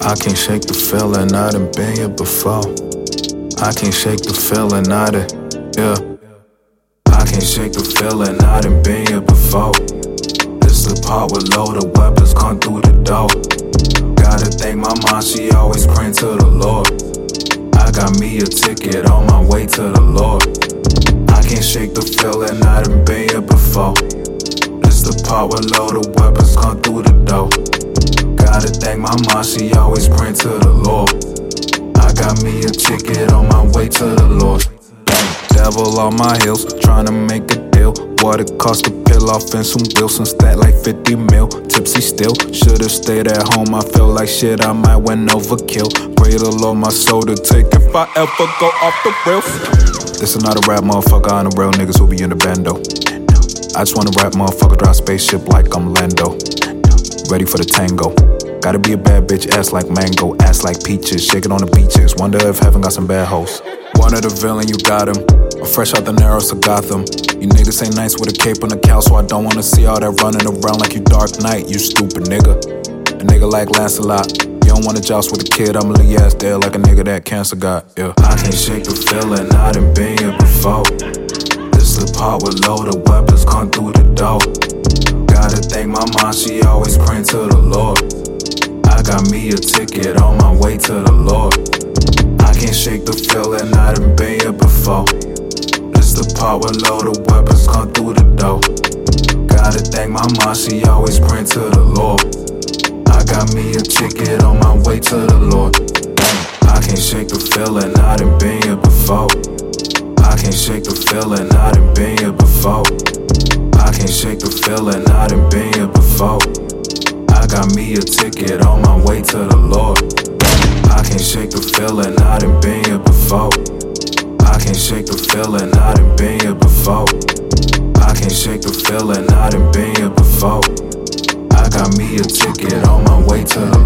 I can't shake the feeling, I done been here before. I can't shake the feeling, I done, yeah. I can't shake the feeling, I done been here before. This the part where loaded weapons come through the door. Gotta thank my mom, she always praying to the Lord. I got me a ticket on my way to the Lord. I can't shake the feeling, I done been here before. This the part where loaded weapons come through the door. Gotta thank my mom, she always praying to the Lord. I got me a ticket on my way to the Lord. Devil on my heels, tryna make a deal. What it cost to peel off in some Wilson, stat like 50 mil. Tipsy still, should've stayed at home. I feel like shit, I might went overkill. Pray the Lord my soul to take if I ever go off the rails. This is not a rap motherfucker, I'm the real niggas who be in the bando. I just wanna rap motherfucker, drive spaceship like I'm Lando. Ready for the tango. Gotta be a bad bitch, ass like mango, ass like peaches, shaking on the beaches. Wonder if heaven got some bad hoes. One of the villain, you got him. I'm fresh out the narrows of Gotham. You niggas ain't nice with a cape on the couch, so I don't wanna see all that running around like you Dark Knight, you stupid nigga. A nigga like Lancelot. You don't wanna joust with a kid, I'ma leave your ass dead like a nigga that cancer got, yeah. I can't shake the feeling, I done been here before. This the part where loaded weapons come through the door. Gotta thank my mom, she always praying to the Lord. I got me a ticket on my way to the Lord. I can't shake the feeling, I done been here before. This the part where loaded weapons come through the door. Gotta thank my mom, she always praying to the Lord. I got me a ticket on my way to the Lord. I can't shake the feeling, I done been here before. I can't shake the feeling, I done been here before. I can't shake the feeling, I done been here before. I got me a ticket on my way to the Lord. I can't shake the feeling, I done been here before. I can't shake the feeling, I done been here before. I can't shake the feeling, I done been here before. I got me a ticket on my way to the